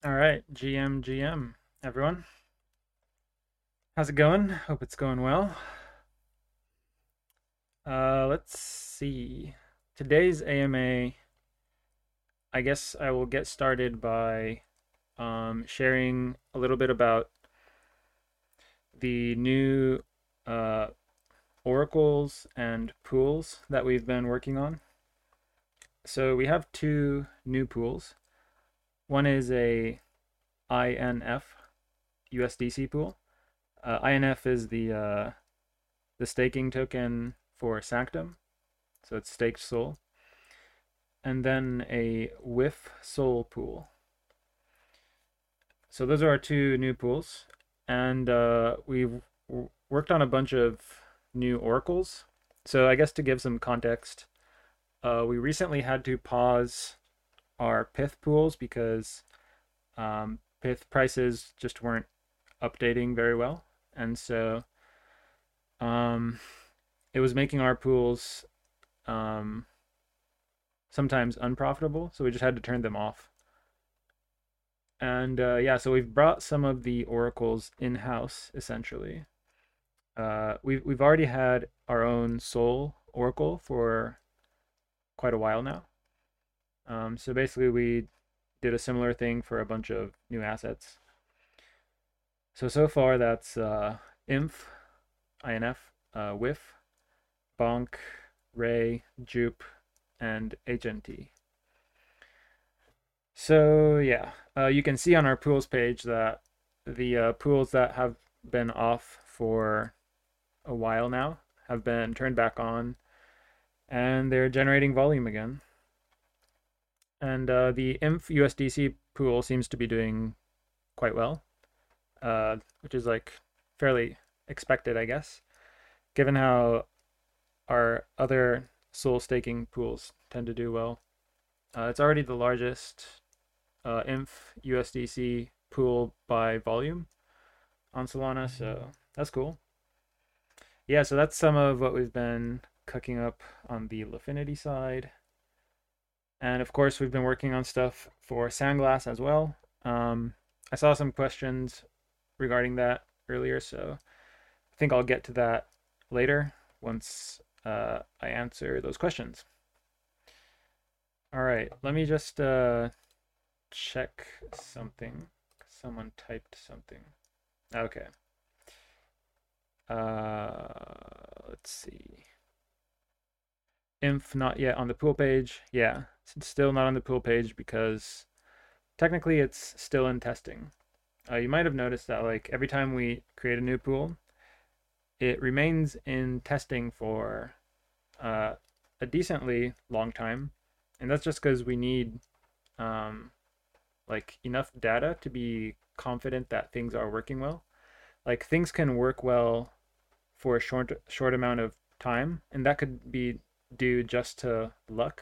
All right, GM, everyone. How's it going? Hope it's going well. Let's see. Today's AMA, I guess I will get started by sharing a little bit about the new uh, oracles and pools that we've been working on. So we have two new pools. One is a INF USDC pool. INF is the staking token for Sanctum, so it's staked Sol, and then a WIF Sol pool. So those are our two new pools, and we've worked on a bunch of new oracles. So I guess to give some context, we recently had to pause our Pyth pools because Pyth prices just weren't updating very well, and so um, it was making our pools um, sometimes unprofitable, so we just had to turn them off. And yeah, so we've brought some of the oracles in house essentially. We've already had our own Sol oracle for quite a while now. So basically, we did a similar thing for a bunch of new assets. So far that's Inf, INF, WIF, Bonk, Ray, Jupe, and HNT. So yeah, you can see on our pools page that the pools that have been off for a while now have been turned back on, and they're generating volume again. And the INF USDC pool seems to be doing quite well, which is like fairly expected, I guess, given how our other Sol staking pools tend to do well. It's already the largest INF USDC pool by volume on Solana, so that's cool. Yeah, so that's some of what we've been cooking up on the Lifinity side. And of course, we've been working on stuff for Sandglass as well. I saw some questions regarding that earlier, so I think I'll get to that later once I answer those questions. All right, let me just check something. Someone typed something. Okay. Let's see. Inf not yet on the pool page. Yeah, it's still not on the pool page because technically it's still in testing. You might have noticed that like every time we create a new pool, it remains in testing for uh, a decently long time, and that's just because we need um, like enough data to be confident that things are working well. Like things can work well for a short amount of time, and that could be due just to luck.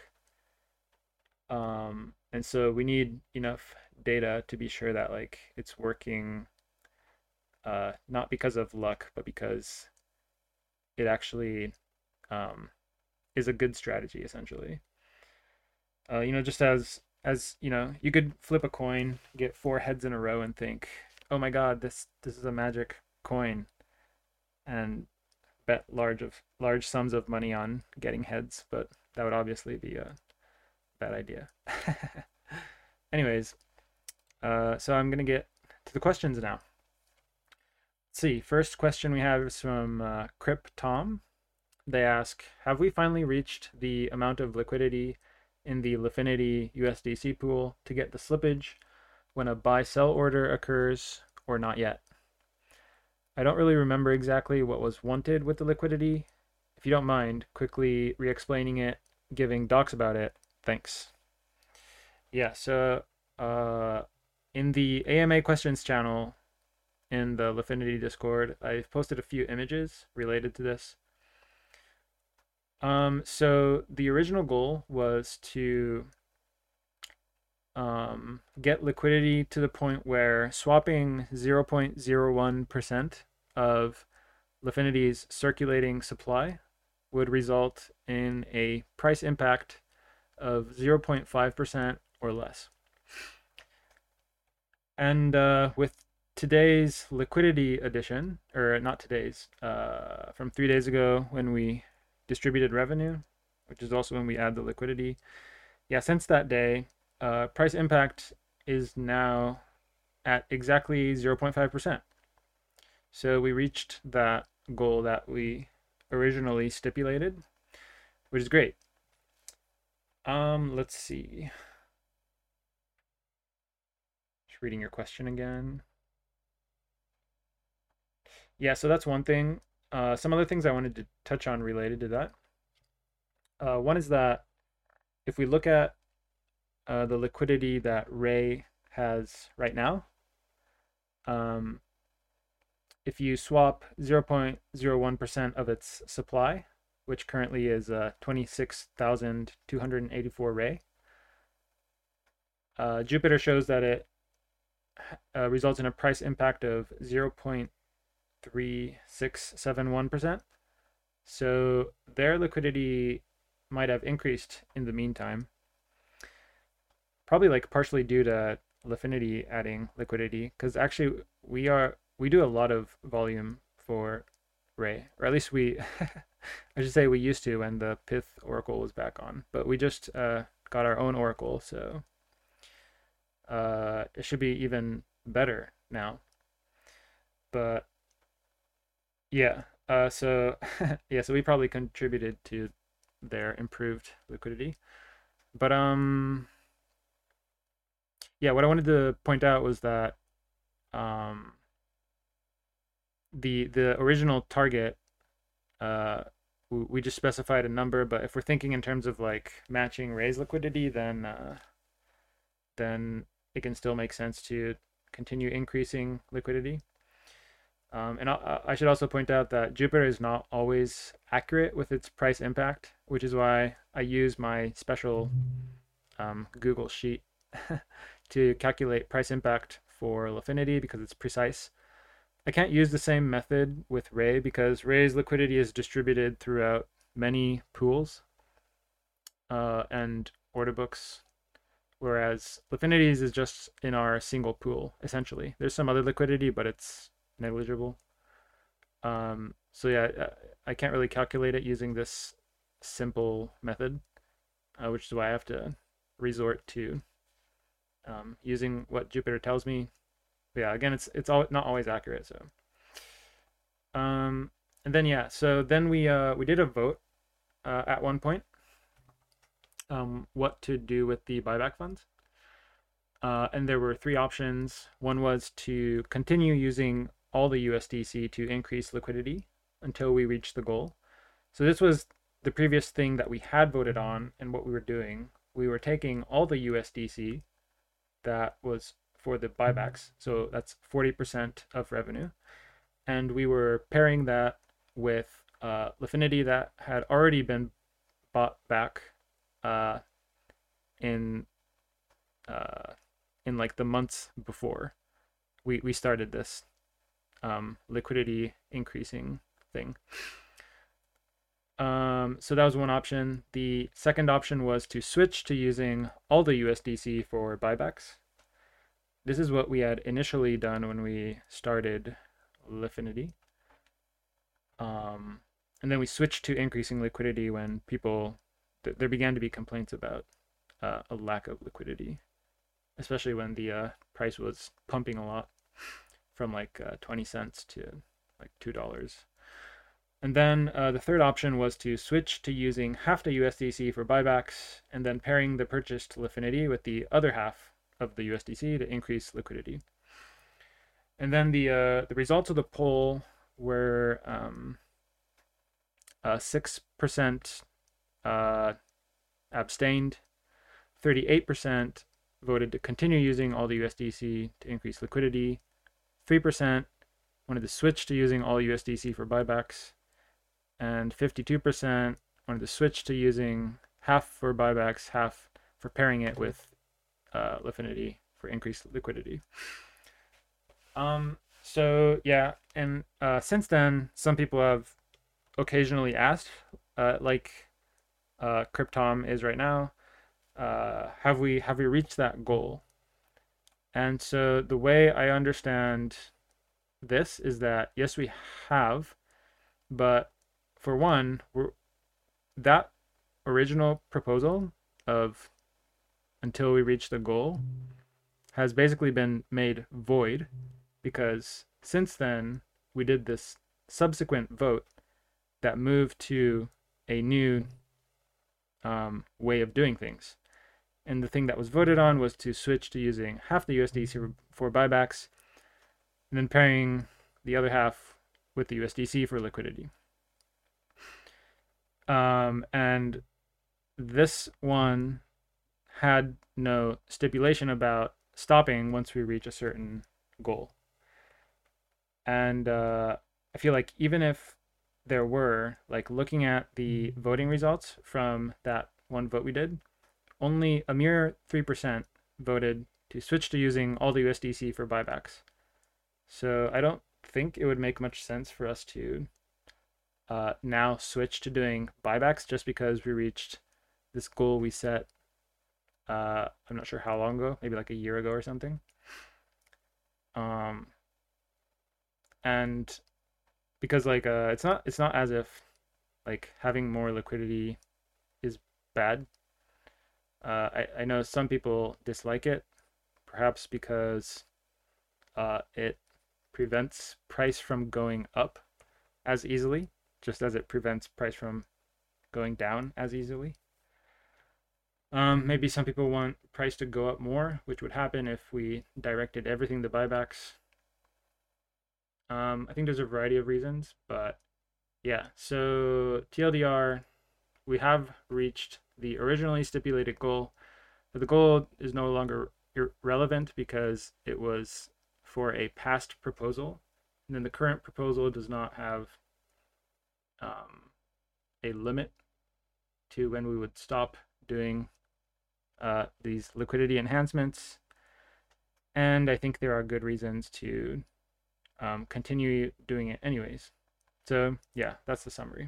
And so we need enough data to be sure that like it's working, not because of luck, but because it actually um, is a good strategy essentially. Just as you could flip a coin, get four heads in a row, and think, "Oh my God, this is a magic coin," and bet large sums of money on getting heads, but that would obviously be a bad idea. Anyways, so I'm gonna get to the questions now. Let's see. First question we have is from Crip Tom. They ask, have we finally reached the amount of liquidity in the Lifinity USDC pool to get the slippage when a buy-sell order occurs, or not yet? I don't really remember exactly what was wanted with the liquidity. If you don't mind, quickly re-explaining it, giving docs about it. Thanks. Yeah, so in the AMA questions channel in the Lifinity Discord, I've posted a few images related to this. So the original goal was to get liquidity to the point where swapping 0.01% of Lifinity's circulating supply would result in a price impact of 0.5% or less. And with today's liquidity addition, or not today's, from 3 days ago when we distributed revenue, which is also when we add the liquidity. Yeah, since that day, price impact is now at exactly 0.5%. So we reached that goal that we originally stipulated, which is great. Let's see. Just reading your question again. Yeah, so that's one thing. Some other things I wanted to touch on related to that. One is that if we look at the liquidity that Ray has right now, um, if you swap 0.01% of its supply, which currently is 26,284 Ray, Jupiter shows that it results in a price impact of 0.3671%. So their liquidity might have increased in the meantime, probably like partially due to Lifinity adding liquidity, because actually we do a lot of volume for Ray, or at least we I should say we used to when the Pyth Oracle was back on, but we just got our own Oracle, so it should be even better now. But yeah, so yeah, so we probably contributed to their improved liquidity. But yeah, what I wanted to point out was that um, the original target, uh, we just specified a number, but if we're thinking in terms of like matching Ray's liquidity, then it can still make sense to continue increasing liquidity. And I should also point out that Jupiter is not always accurate with its price impact, which is why I use my special Google sheet to calculate price impact for Lifinity because it's precise. I can't use the same method with Ray because Ray's liquidity is distributed throughout many pools and order books, whereas Lifinity's is just in our single pool, essentially. There's some other liquidity, but it's negligible. So yeah, I can't really calculate it using this simple method, which is why I have to resort to using what Jupiter tells me. But yeah, again, it's all not always accurate. So, and then yeah, so then we did a vote at one point, what to do with the buyback funds. And there were three options. One was to continue using all the USDC to increase liquidity until we reach the goal. So this was the previous thing that we had voted on, and what we were doing. We were taking all the USDC that was for the buybacks, so that's 40% of revenue, and we were pairing that with Lifinity that had already been bought back uh, in in like the months before we started this liquidity increasing thing. So that was one option. The second option was to switch to using all the USDC for buybacks. This is what we had initially done when we started Lifinity. And then we switched to increasing liquidity when there began to be complaints about a lack of liquidity, especially when the price was pumping a lot from like 20 cents to like $2. And then the third option was to switch to using half the USDC for buybacks and then pairing the purchased Lifinity with the other half of the USDC to increase liquidity. And then the results of the poll were 6% abstained, 38% voted to continue using all the USDC to increase liquidity, 3% wanted to switch to using all USDC for buybacks, and 52% wanted to switch to using half for buybacks, half for pairing it with Lifinity for increased liquidity. So yeah, and since then, some people have occasionally asked, like Cryptom is right now, have we reached that goal? And so the way I understand this is that yes, we have, but for one, that original proposal of until we reach the goal has basically been made void because since then we did this subsequent vote that moved to a new way of doing things. And the thing that was voted on was to switch to using half the USDC for buybacks and then pairing the other half with the USDC for liquidity. And this one had no stipulation about stopping once we reach a certain goal. And I feel like even if there were, like looking at the voting results from that one vote we did, only a mere 3% voted to switch to using all the USDC for buybacks. So I don't think it would make much sense for us to now switch to doing buybacks just because we reached this goal we set. I'm not sure how long ago, maybe like a year ago or something. And because like it's not as if like having more liquidity is bad. I know some people dislike it, perhaps because it prevents price from going up as easily, just as it prevents price from going down as easily. Maybe some people want price to go up more, which would happen if we directed everything to buybacks. I think there's a variety of reasons, but yeah. So TLDR, we have reached the originally stipulated goal, but the goal is no longer irrelevant because it was for a past proposal, and then the current proposal does not have a limit to when we would stop doing these liquidity enhancements. And I think there are good reasons to continue doing it anyways. So yeah, that's the summary.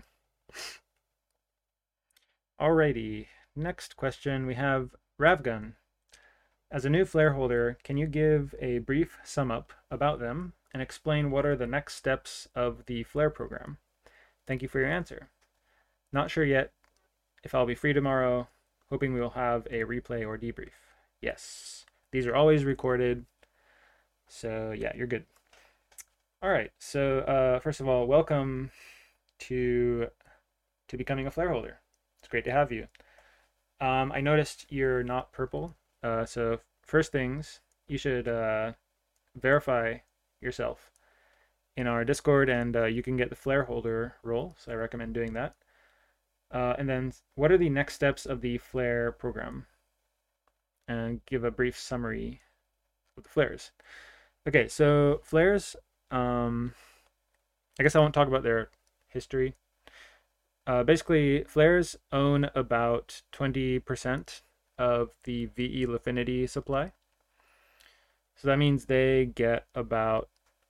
Alrighty, next question we have Ravgun. As a new flare holder, can you give a brief sum up about them and explain what are the next steps of the flare program? Thank you for your answer. Not sure yet if I'll be free tomorrow, hoping we will have a replay or debrief. Yes, these are always recorded, so yeah, you're good. All right, so first of all, welcome to becoming a flare holder. It's great to have you. I noticed you're not purple, so first things, you should verify yourself in our Discord, and you can get the flare holder role, so I recommend doing that. And then what are the next steps of the flare program? And give a brief summary of the flares. Okay, so flares, I guess I won't talk about their history. Basically, flares own about 20% of the VE Lifinity supply. So that means they get about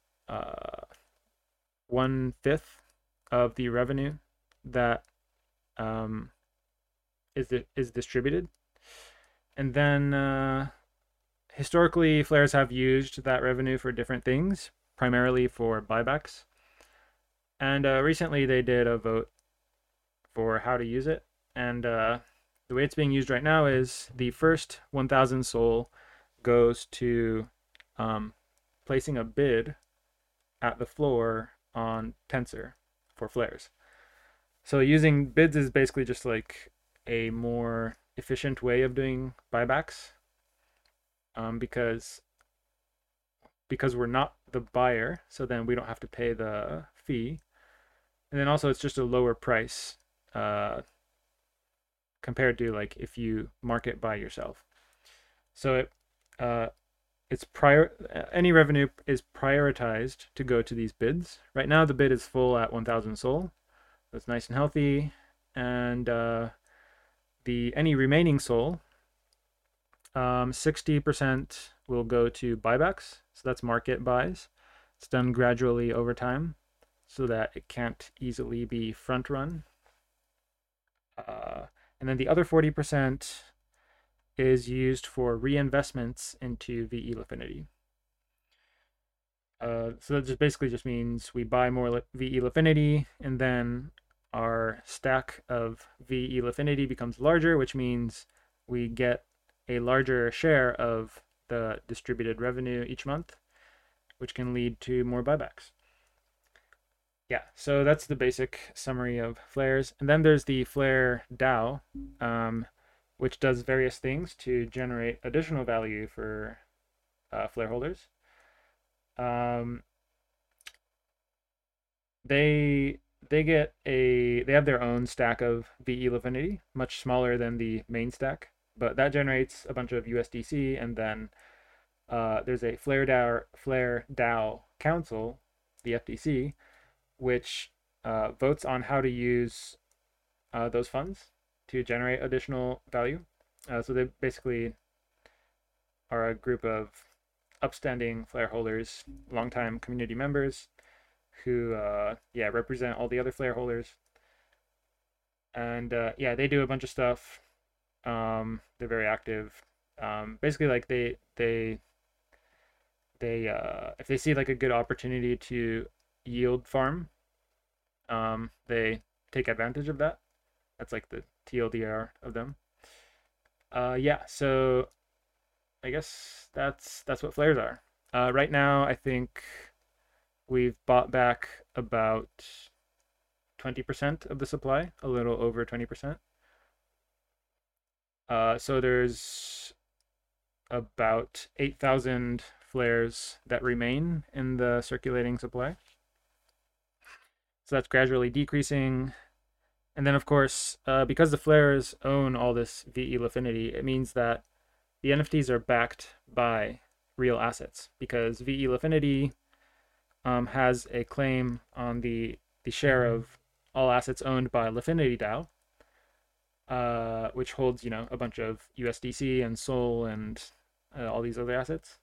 1/5 of the revenue that is distributed. And then historically, flares have used that revenue for different things, primarily for buybacks. And recently they did a vote for how to use it. And the way it's being used right now is the first 1,000 SOL goes to placing a bid at the floor on Tensor for flares. So using bids is basically just like a more efficient way of doing buybacks, because we're not the buyer, so then we don't have to pay the fee, and then also it's just a lower price compared to like if you market by yourself. So any revenue is prioritized to go to these bids. Right now the bid is full at 1,000 SOL. That's nice and healthy, and any remaining SOL, 60% will go to buybacks. So that's market buys. It's done gradually over time so that it can't easily be front run. And then the other 40% is used for reinvestments into VE Lifinity. So that just basically just means we buy more VE Lifinity, and then our stack of VE Lifinity becomes larger, which means we get a larger share of the distributed revenue each month, which can lead to more buybacks. Yeah, so that's the basic summary of flares. And then there's the Flare DAO, which does various things to generate additional value for flare holders. They have their own stack of VE Lifinity, much smaller than the main stack, but that generates a bunch of USDC, and then there's a Flare DAO Council, the FDC, which votes on how to use those funds to generate additional value. So they basically are a group of upstanding flare holders, longtime community members who represent all the other flare holders. And they do a bunch of stuff. They're very active. Basically, like they if they see like a good opportunity to yield farm, they take advantage of that. That's like the TLDR of them. So I guess that's what flares are. Right now, I think we've bought back about 20% of the supply, a little over 20%. So there's about 8,000 flares that remain in the circulating supply. So that's gradually decreasing. And then, of course, because the flares own all this VE Lifinity, it means that the NFTs are backed by real assets, because VE Lifinity has a claim on the share of all assets owned by Lifinity DAO, which holds, a bunch of USDC and SOL and all these other assets.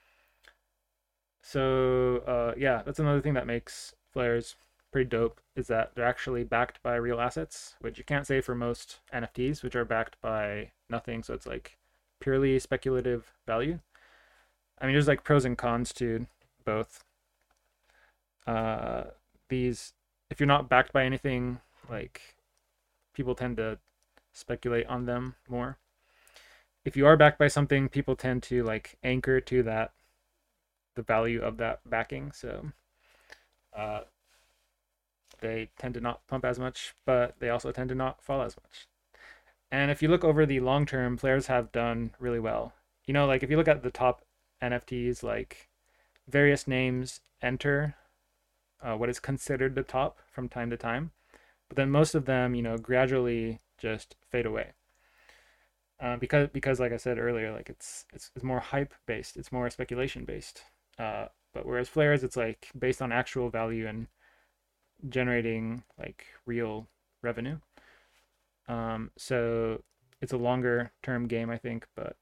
So that's another thing that makes flares pretty dope, is that they're actually backed by real assets, which you can't say for most NFTs, which are backed by nothing. So it's like purely speculative value. I mean, there's like pros and cons to both. These, if you're not backed by anything, like, people tend to speculate on them more. If you are backed by something, people tend to like anchor to that, the value of that backing. So they tend to not pump as much, but they also tend to not fall as much. And if you look over the long term, flares have done really well. Like if you look at the top NFTs, like various names enter what is considered the top from time to time, but then most of them, gradually just fade away. Because like I said earlier, like it's more hype based, it's more speculation based. But whereas flares, it's like based on actual value and generating like real revenue. So it's a longer term game, I think, but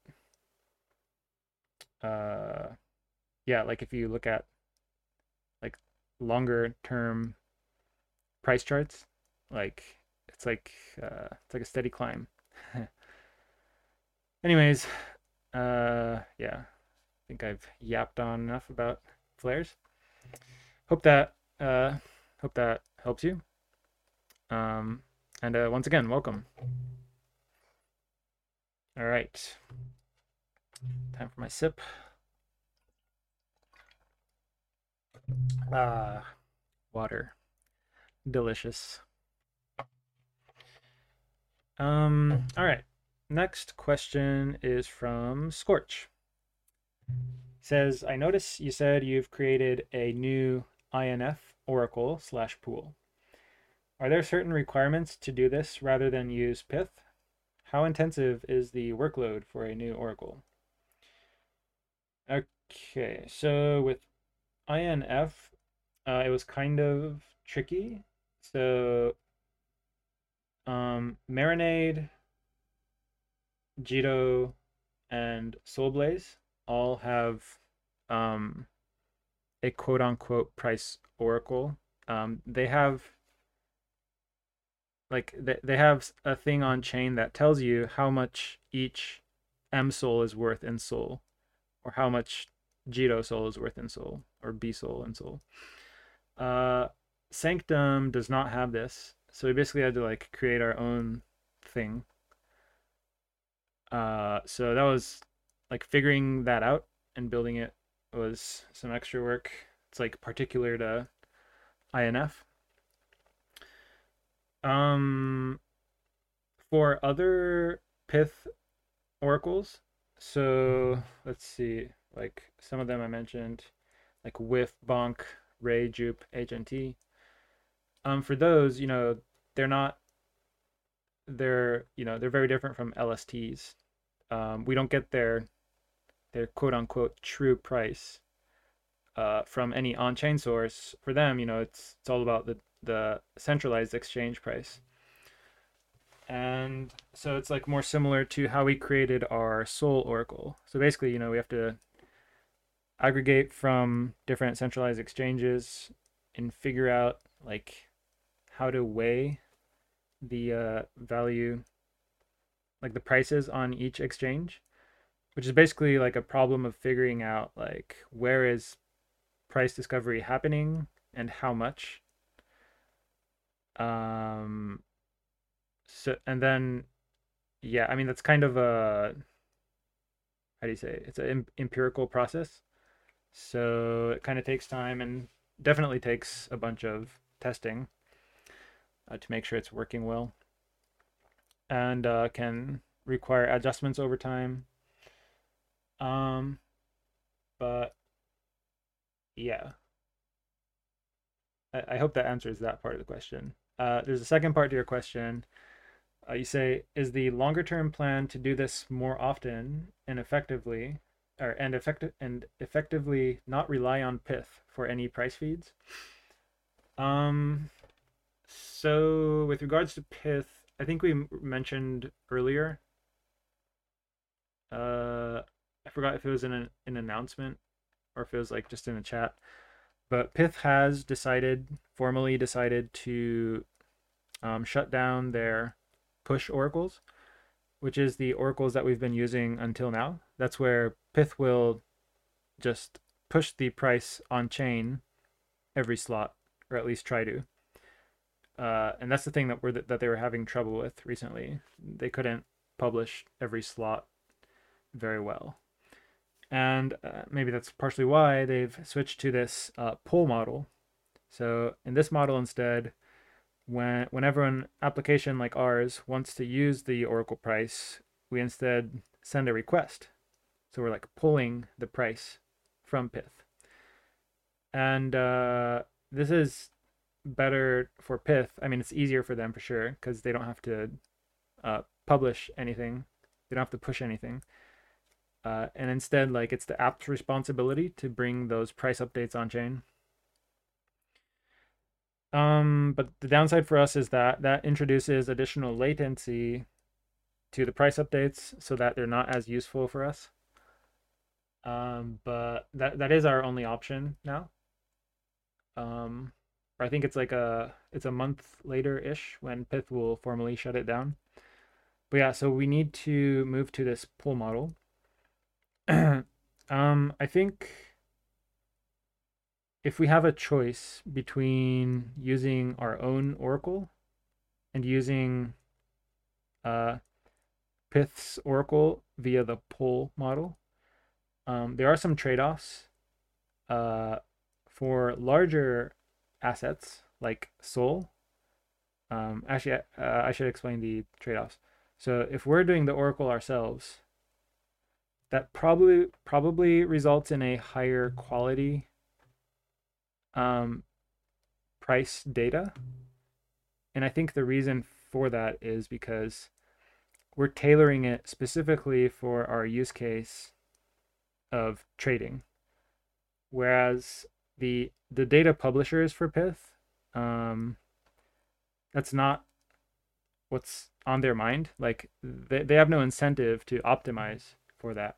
like if you look at like longer term price charts, like it's like a steady climb. Anyways, I think I've yapped on enough about flares. Hope that helps you. And once again, welcome. All right, time for my sip. Water, delicious. All right. Next question is from Scorch. Says, I notice you said you've created a new INF oracle / pool. Are there certain requirements to do this rather than use Pyth? How intensive is the workload for a new oracle? Okay, so with INF, it was kind of tricky. So Marinade, Jito, and Soulblaze all have a quote unquote price oracle. They have like they have a thing on chain that tells you how much each MSOL is worth in Sol, or how much Jito Sol is worth in Sol, or BSOL in Sol. Uh, Sanctum does not have this, so we basically had to like create our own thing. So that was like figuring that out and building it was some extra work. It's like particular to INF. Um, for other Pyth oracles, so let's see, like some of them I mentioned, like WIF, Bonk, Ray, Jupe, HNT. For those, they're not, they're very different from LSTs. We don't get their quote unquote true price from any on-chain source. For them, it's all about the centralized exchange price. And so it's like more similar to how we created our Sol Oracle. So basically, we have to aggregate from different centralized exchanges and figure out like how to weigh the value, like the prices on each exchange, which is basically like a problem of figuring out like where is price discovery happening and how much. Um, so and then yeah, I mean that's kind of a, how do you say it? It's an empirical process, so it kind of takes time and definitely takes a bunch of testing to make sure it's working well, and can require adjustments over time. Um, but yeah, I hope that answers that part of the question. There's a second part to your question. You say, is the longer term plan to do this more often and effectively, and effectively not rely on Pyth for any price feeds? Um, so with regards to Pyth, I think we mentioned earlier. I forgot if it was in an announcement or if it was like just in a chat. But Pyth has formally decided to shut down their push oracles, which is the oracles that we've been using until now. That's where Pyth will just push the price on chain every slot, or at least try to. And that's the thing that they were having trouble with recently. They couldn't publish every slot very well, and maybe that's partially why they've switched to this pull model. So in this model instead, whenever an application like ours wants to use the Oracle price, we instead send a request. So we're like pulling the price from Pyth. And this is better for Pyth. I mean, it's easier for them for sure because they don't have to publish anything. They don't have to push anything. And instead, like it's the app's responsibility to bring those price updates on chain. But the downside for us is that introduces additional latency to the price updates so that they're not as useful for us. But that is our only option now. I think it's a month later ish when Pyth will formally shut it down. But yeah, so we need to move to this pull model. I think if we have a choice between using our own Oracle and using Pyth's Oracle via the pull model, there are some trade-offs. For larger assets like Sol, actually, I should explain the trade-offs. So if we're doing the Oracle ourselves, that probably results in a higher quality price data. And I think the reason for that is because we're tailoring it specifically for our use case of trading. Whereas the data publishers for Pyth, that's not what's on their mind. Like they have no incentive to optimize for that.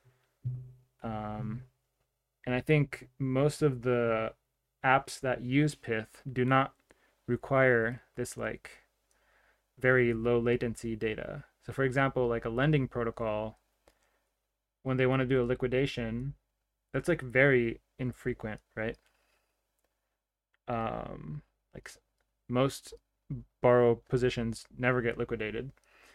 And I think most of the apps that use Pyth do not require this like very low latency data. So for example, like a lending protocol, when they want to do a liquidation, that's like very infrequent, right? Like most borrow positions never get liquidated.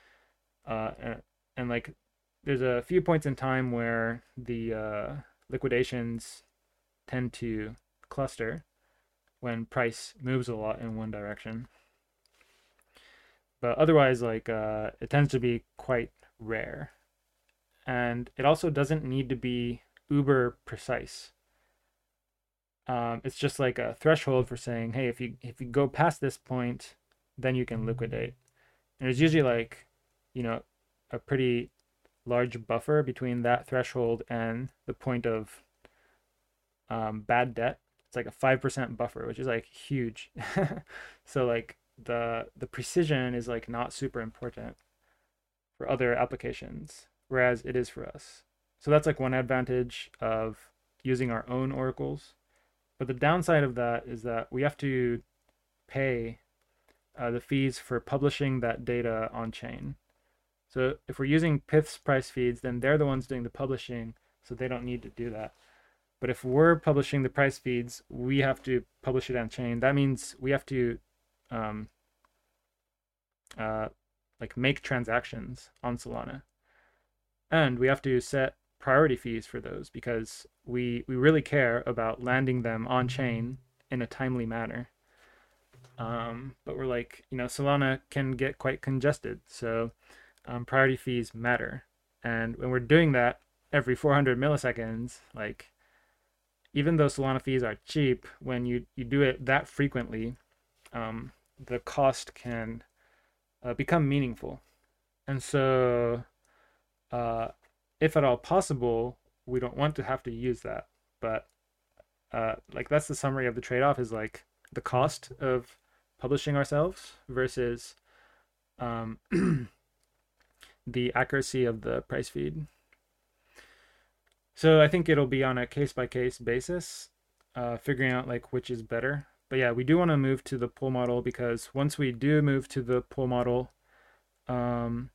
And like there's a few points in time where the liquidations tend to cluster when price moves a lot in one direction. But otherwise, like it tends to be quite rare. And it also doesn't need to be uber precise. It's just like a threshold for saying, hey, if you go past this point, then you can liquidate. And there's usually like, you know, a pretty large buffer between that threshold and the point of bad debt. It's like a 5% buffer, which is like huge. So like the precision is like not super important for other applications, whereas it is for us. So that's like one advantage of using our own oracles. But the downside of that is that we have to pay the fees for publishing that data on chain. So if we're using Pyth's price feeds, then they're the ones doing the publishing, so they don't need to do that. But if we're publishing the price feeds, we have to publish it on chain. That means we have to um, like make transactions on Solana, and we have to set priority fees for those because we really care about landing them on chain in a timely manner. But we're like, Solana can get quite congested, so priority fees matter. And when we're doing that every 400 milliseconds, like even though Solana fees are cheap, when you do it that frequently, the cost can become meaningful. And so, if at all possible, we don't want to have to use that. But like that's the summary of the trade-off is like the cost of publishing ourselves versus um, the accuracy of the price feed. So I think it'll be on a case-by-case basis, figuring out like which is better. But yeah, we do want to move to the pool model because once we do move to the pool model, um,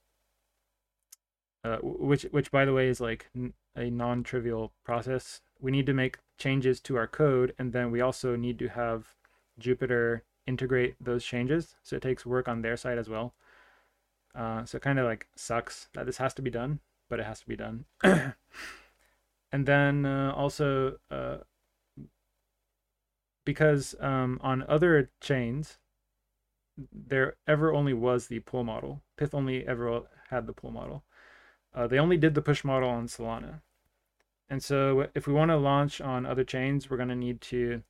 which by the way is like a non-trivial process, we need to make changes to our code, and then we also need to have Jupyter integrate those changes. So it takes work on their side as well. So it kind of like sucks that this has to be done, but it has to be done. And then also because on other chains, there ever only was the pool model. Pyth only ever had the pool model. They only did the push model on Solana. And so if we want to launch on other chains, we're going to need to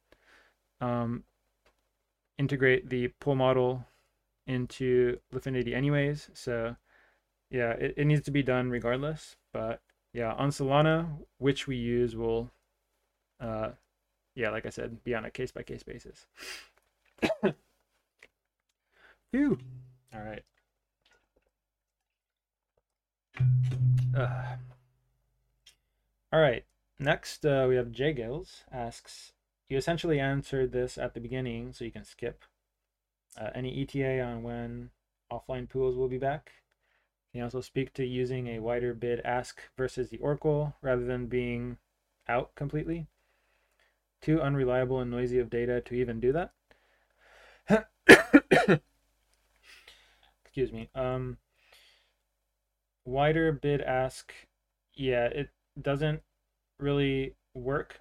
integrate the pool model into Lifinity anyways. So yeah, it needs to be done regardless. But yeah, on Solana, which we use will, yeah, like I said, be on a case-by-case basis. Phew. All right. All right. Next, we have J Gills asks, you essentially answered this at the beginning, so you can skip. Any ETA on when offline pools will be back? Can you also speak to using a wider bid ask versus the Oracle rather than being out completely? Too unreliable and noisy of data to even do that? Excuse me. Wider bid ask, yeah, it doesn't really work.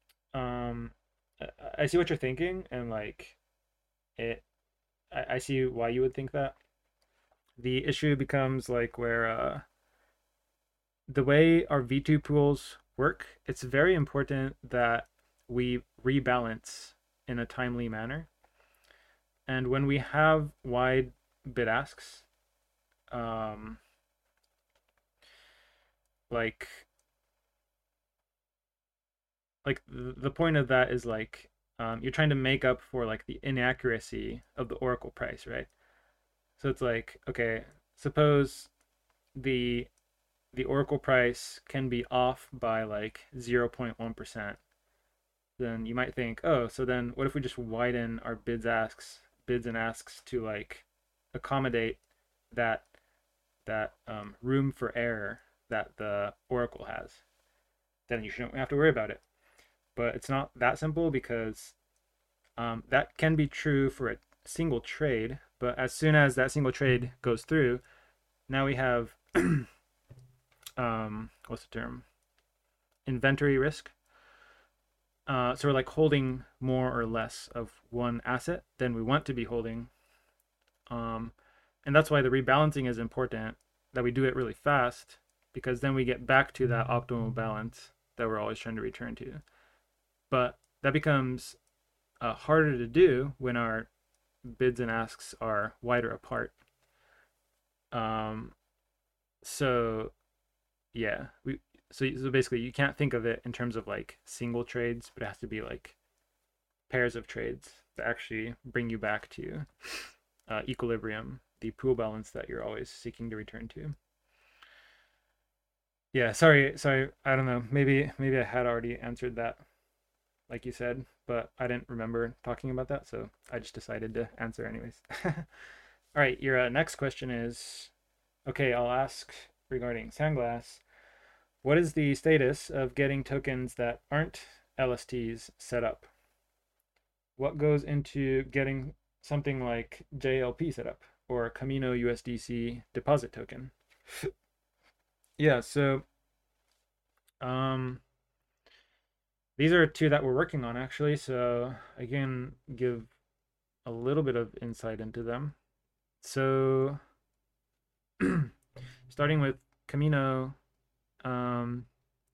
I see what you're thinking, and like I see why you would think that. The issue becomes like where the way our V2 pools work, it's very important that we rebalance in a timely manner. And when we have wide bid asks, like the point of that is like you're trying to make up for like the inaccuracy of the Oracle price, right? So it's like, okay, suppose the Oracle price can be off by like 0.1%. Then you might think, oh, so then what if we just widen our bids and asks to like accommodate that room for error that the Oracle has, then you shouldn't have to worry about it. But it's not that simple because that can be true for a single trade, but as soon as that single trade goes through, now we have what's the term? Inventory risk. So we're like holding more or less of one asset than we want to be holding. And that's why the rebalancing is important, that we do it really fast, because then we get back to that optimal balance that we're always trying to return to. But that becomes harder to do when our bids and asks are wider apart. So yeah, so basically you can't think of it in terms of like single trades, but it has to be like pairs of trades that actually bring you back to equilibrium, the pool balance that you're always seeking to return to. Yeah, sorry, I don't know. Maybe I had already answered that, like you said, but I didn't remember talking about that, so I just decided to answer anyways. All right, your next question is, okay, I'll ask regarding Sandglass. What is the status of getting tokens that aren't LSTs set up? What goes into getting something like JLP set up or Camino USDC deposit token? Yeah, so um, these are two that we're working on actually, so I can give a little bit of insight into them. So starting with Camino, um,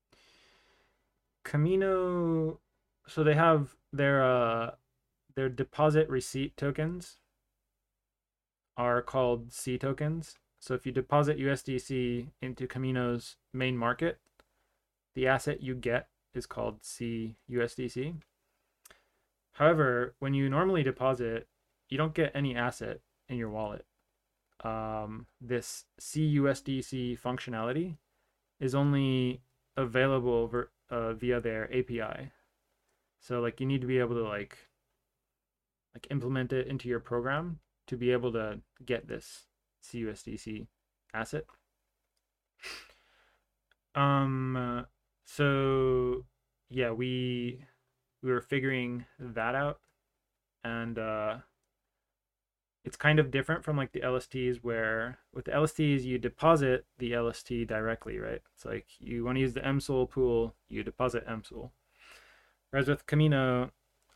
Camino, so they have their deposit receipt tokens are called C tokens. So if you deposit USDC into Camino's main market, the asset you get is called CUSDC. However, when you normally deposit, you don't get any asset in your wallet. This CUSDC functionality is only available via their API. So like you need to be able to like implement it into your program to be able to get this CUSDC asset. So yeah, we were figuring that out, and it's kind of different from like the LSTs, where with the LSTs you deposit the LST directly, right? It's like you want to use the MSOL pool, you deposit MSOL. Whereas with Camino,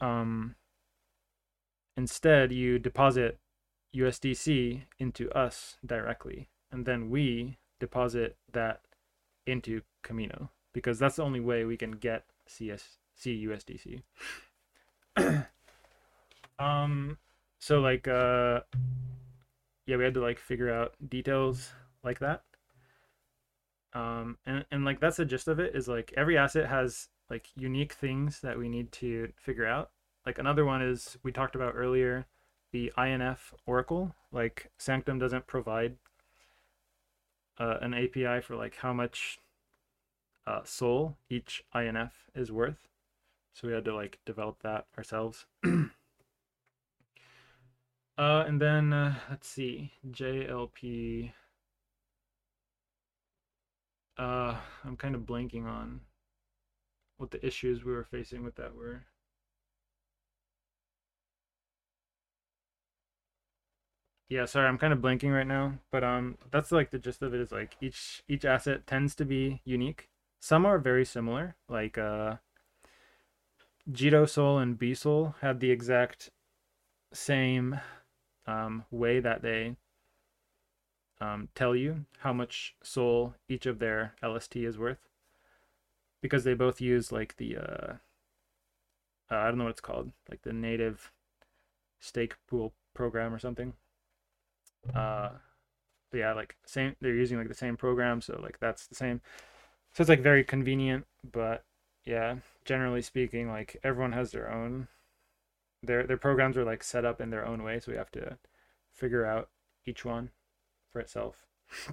instead you deposit USDC into us directly, and then we deposit that into Camino because that's the only way we can get CUSDC. So like yeah, we had to like figure out details like that. And like that's the gist of it, is like every asset has like unique things that we need to figure out. Like another one is we talked about earlier, the INF Oracle. Like Sanctum doesn't provide an API for like how much SOL each INF is worth, so we had to like develop that ourselves. And then let's see, JLP. I'm kind of blanking on what the issues we were facing with that were. Yeah, sorry, I'm kind of blanking right now, but that's like the gist of it, is like each asset tends to be unique. Some are very similar, like Jito Sol and B Sol had the exact same way that they tell you how much SOL each of their LST is worth, because they both use like the I don't know what it's called, like the native stake pool program or something. But yeah, like same, they're using like the same program, so like that's the same. So it's like very convenient, but yeah, generally speaking, like everyone has their own, their programs are like set up in their own way, so we have to figure out each one for itself.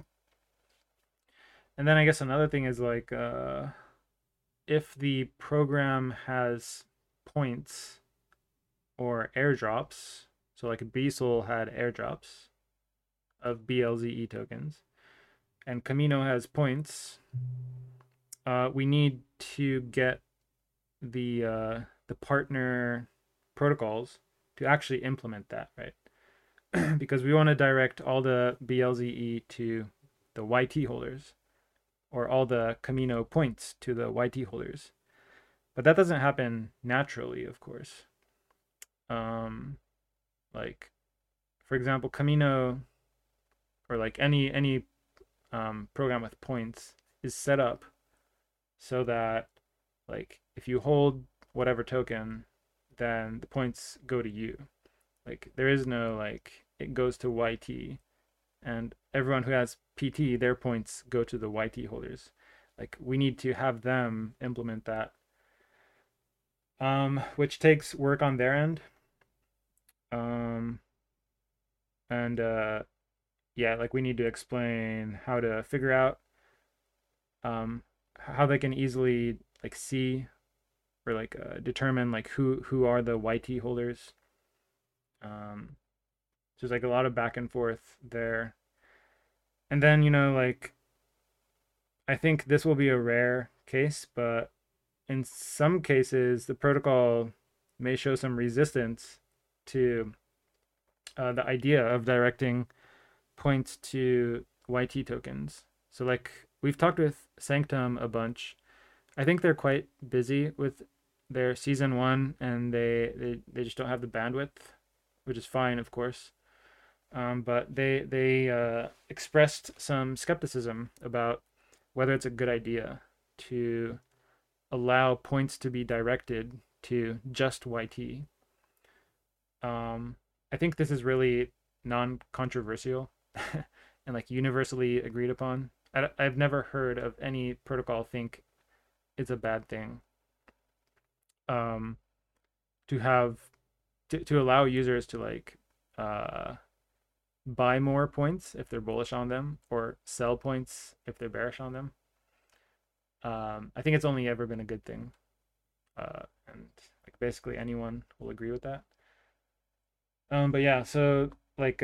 And then I guess another thing is like if the program has points or airdrops, so like BSOL had airdrops of BLZE tokens, and Camino has points, we need to get the partner protocols to actually implement that, right? Because we want to direct all the BLZE to the YT holders, or all the Camino points to the YT holders. But that doesn't happen naturally, of course. Um, like, for example, Camino, or like any program with points, is set up so that, like, if you hold whatever token, then the points go to you. Like, there is no like it goes to YT, and everyone who has PT, their points go to the YT holders. Like, we need to have them implement that, which takes work on their end. Um, and yeah, like, we need to explain how to figure out how they can easily like see, or like determine like who are the YT holders. Um, so there's like a lot of back and forth there. And then, like, I think this will be a rare case, but in some cases, the protocol may show some resistance to the idea of directing points to YT tokens. So, like, we've talked with Sanctum a bunch. I think they're quite busy with their season one, and they just don't have the bandwidth, which is fine, of course. But they expressed some skepticism about whether it's a good idea to allow points to be directed to just YT. I think this is really non-controversial and like universally agreed upon. I've never heard of any protocol think it's a bad thing, um, to have to allow users to like buy more points if they're bullish on them, or sell points if they're bearish on them. I think it's only ever been a good thing, and like basically anyone will agree with that. But yeah, so like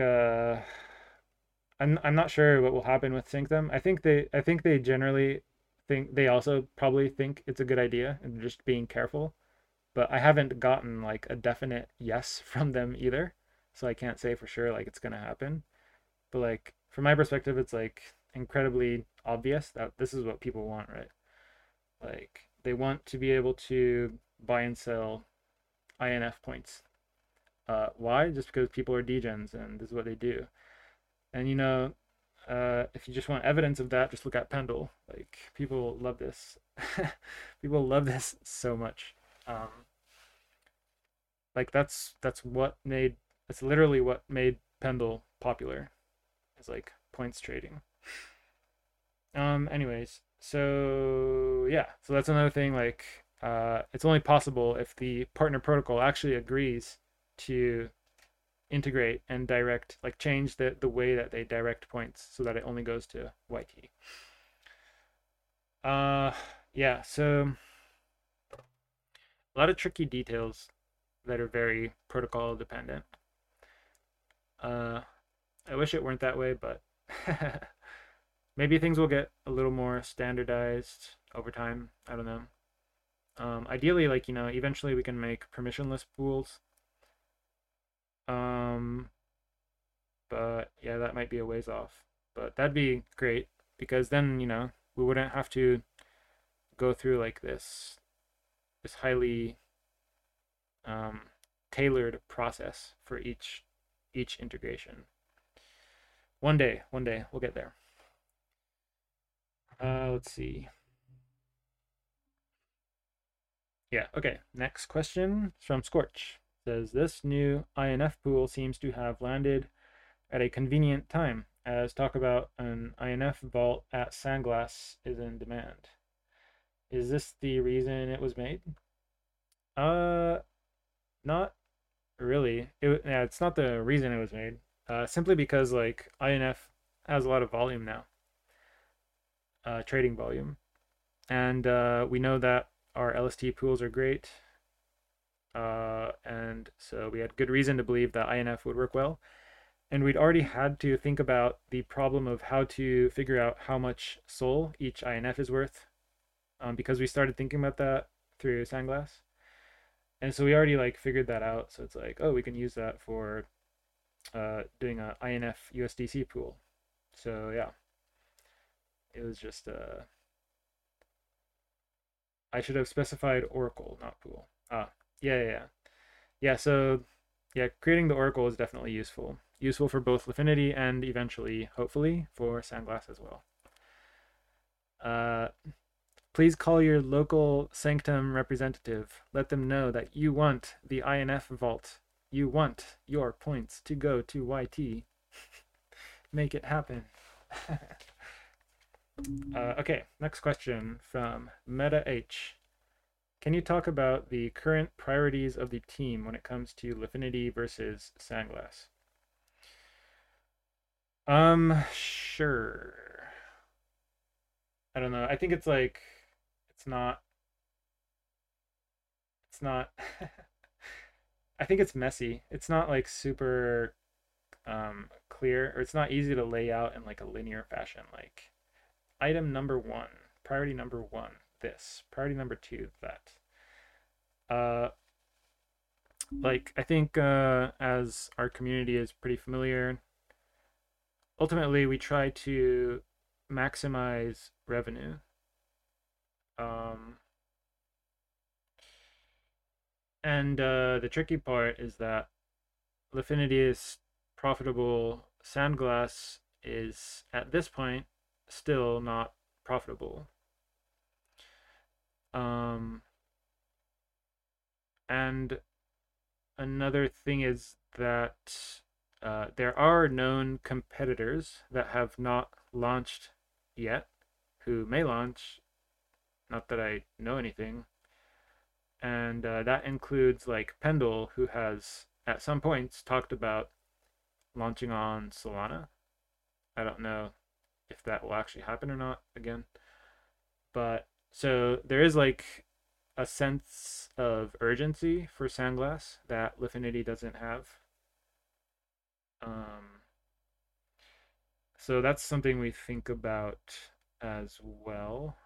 I'm not sure what will happen with Syncthem. I think they generally think, they also probably think it's a good idea and just being careful. But I haven't gotten like a definite yes from them either, so I can't say for sure like it's gonna happen. But like from my perspective, it's like incredibly obvious that this is what people want, right? Like, they want to be able to buy and sell INF points. Why? Just because people are degens and this is what they do. And if you just want evidence of that, just look at Pendle. Like, people love this. People love this so much. Um, like, that's literally what made Pendle popular. Is like points trading. Anyways, so yeah, so that's another thing. Like, it's only possible if the partner protocol actually agrees to integrate and direct, like change the way that they direct points so that it only goes to YT. Uh, yeah, so a lot of tricky details that are very protocol dependent. I wish it weren't that way, but maybe things will get a little more standardized over time. I don't know. Ideally, like, eventually we can make permissionless pools. Um, but yeah, that might be a ways off. But that'd be great, because then, we wouldn't have to go through like this highly um, tailored process for each integration. One day we'll get there. Let's see. Yeah, okay. Next question is from Scorch. It says, this new INF pool seems to have landed at a convenient time, as talk about an INF vault at Sandglass is in demand. Is this the reason it was made? Uh, Not really. Yeah, it's not the reason it was made. Simply because like INF has a lot of volume now, trading volume, and we know that our LST pools are great, and so we had good reason to believe that INF would work well. And we'd already had to think about the problem of how to figure out how much SOL each INF is worth, because we started thinking about that through Sandglass. And so we already like figured that out. So it's like, oh, we can use that for doing a INF USDC pool. So yeah, it was just I should have specified Oracle, not pool. Yeah. So yeah, creating the Oracle is definitely useful. Useful for both Lifinity and eventually, hopefully, for Sandglass as well. Uh, Please call your local Sanctum representative. Let them know that you want the INF vault. You want your points to go to YT. Make it happen. Okay, next question from Meta H. Can you talk about the current priorities of the team when it comes to Lifinity versus Sandglass? Sure. I don't know. I think it's like it's not it's not I think it's messy. It's not like super clear, or it's not easy to lay out in like a linear fashion. Like item number one, priority number one, this, priority number two, that. Uh, like I think as our community is pretty familiar, ultimately we try to maximize revenue. Um, and the tricky part is that Lifinity is profitable. Sandglass is at this point still not profitable. Um, and another thing is that there are known competitors that have not launched yet, who may launch. Not that I know anything. And that includes like Pendle, who has at some points talked about launching on Solana. I don't know if that will actually happen or not again. But so there is like a sense of urgency for Sandglass that Lifinity doesn't have. Um, so that's something we think about as well.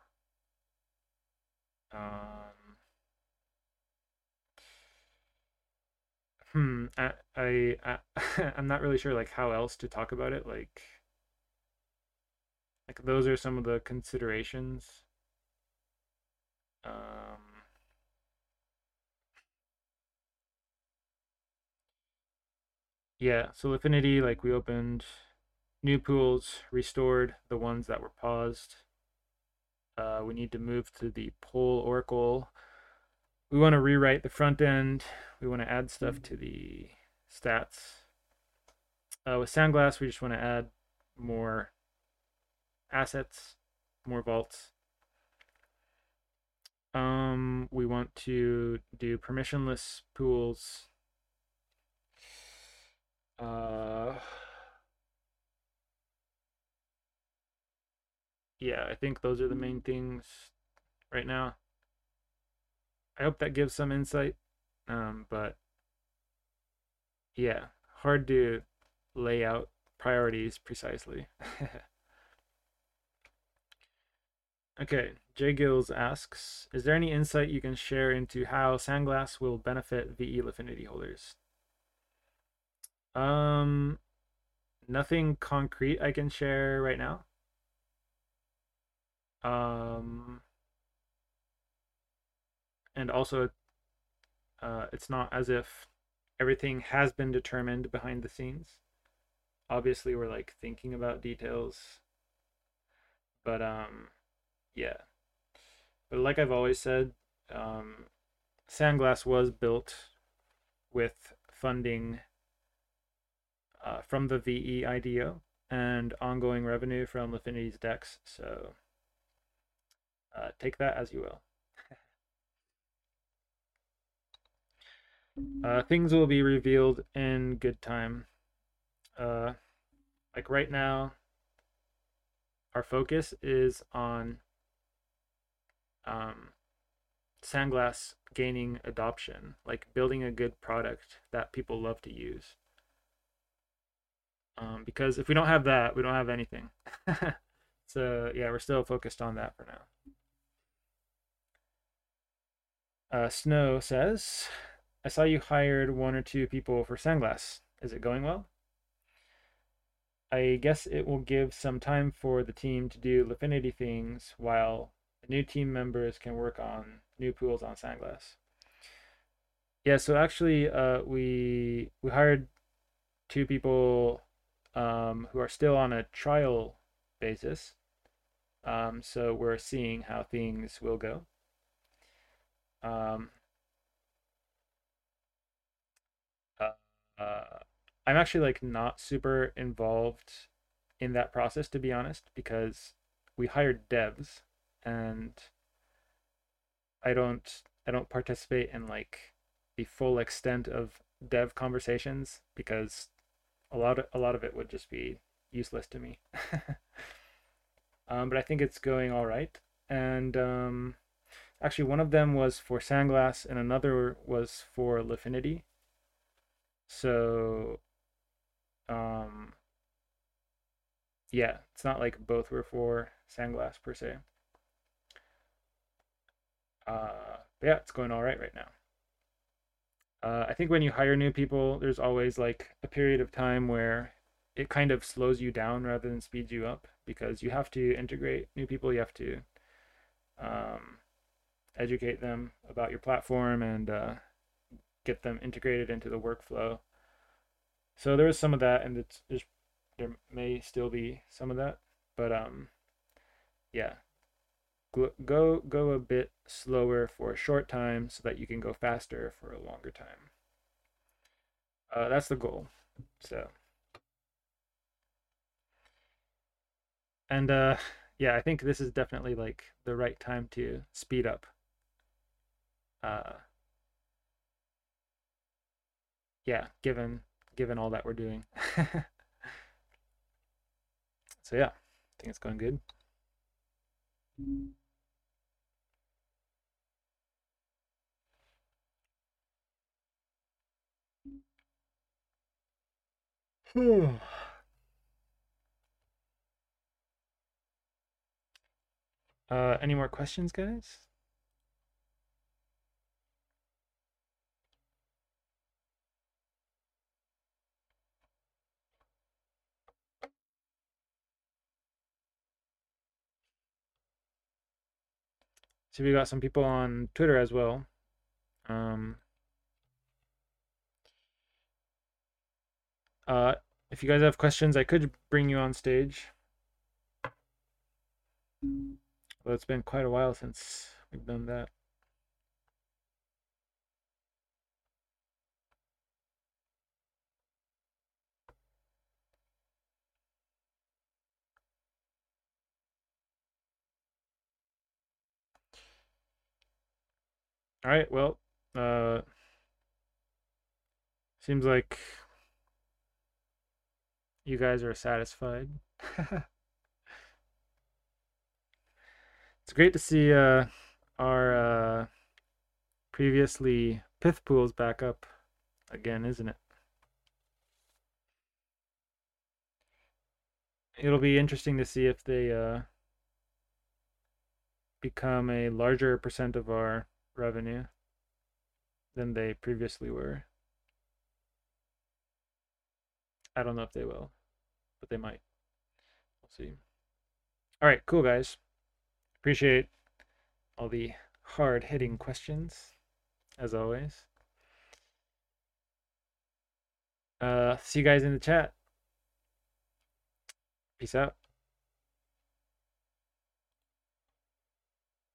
Um, I I'm not really sure like how else to talk about it. Like those are some of the considerations. Um, yeah, so Lifinity, like we opened new pools, restored the ones that were paused. We need to move to the poll Oracle. We want to rewrite the front end. We want to add stuff to the stats. With Sandglass, we just want to add more assets, more vaults. We want to do permissionless pools. Uh, yeah, I think those are the main things right now. I hope that gives some insight. But yeah, hard to lay out priorities precisely. Okay, Jay Gills asks, is there any insight you can share into how Sandglass will benefit VE Lifinity holders? Um, Nothing concrete I can share right now. Um, and also, it's not as if everything has been determined behind the scenes. Obviously, we're like thinking about details, but yeah. But like I've always said, um, Sandglass was built with funding from the VE IDO and ongoing revenue from Lifinity's DEX. So take that as you will. Things will be revealed in good time. Uh, like right now, our focus is on um, Sandglass gaining adoption, like building a good product that people love to use. Because if we don't have that, we don't have anything. So yeah, we're still focused on that for now. Snow says, I saw you hired one or two people for Sandglass. Is it going well? I guess it will give some time for the team to do Lifinity things while the new team members can work on new pools on Sandglass. Yeah, so actually, we hired two people who are still on a trial basis. So we're seeing how things will go. Um, uh, uh, I'm actually like not super involved in that process, to be honest, because we hired devs and I don't participate in like the full extent of dev conversations because a lot of it would just be useless to me. But I think it's going all right. And actually, one of them was for Sandglass, and another was for Lifinity. So um, yeah, it's not like both were for Sandglass per se. But yeah, it's going all right now. I think when you hire new people, there's always like a period of time where it kind of slows you down rather than speeds you up because you have to integrate new people. You have to um, educate them about your platform and get them integrated into the workflow. So there is some of that, and there may still be some of that, but yeah, go a bit slower for a short time so that you can go faster for a longer time. That's the goal. So and yeah, I think this is definitely like the right time to speed up. Uh, yeah, given all that we're doing. So yeah, I think it's going good. Any more questions, guys? So we got some people on Twitter as well. Um, uh, if you guys have questions, I could bring you on stage. Well, it's been quite a while since we've done that. All right, well, uh, seems like you guys are satisfied. It's great to see our previously pith pools back up again, isn't it? It'll be interesting to see if they become a larger percent of our revenue than they previously were. I don't know if they will, but they might. We'll see. All right, cool, guys. Appreciate all the hard hitting questions, as always. See you guys in the chat. Peace out.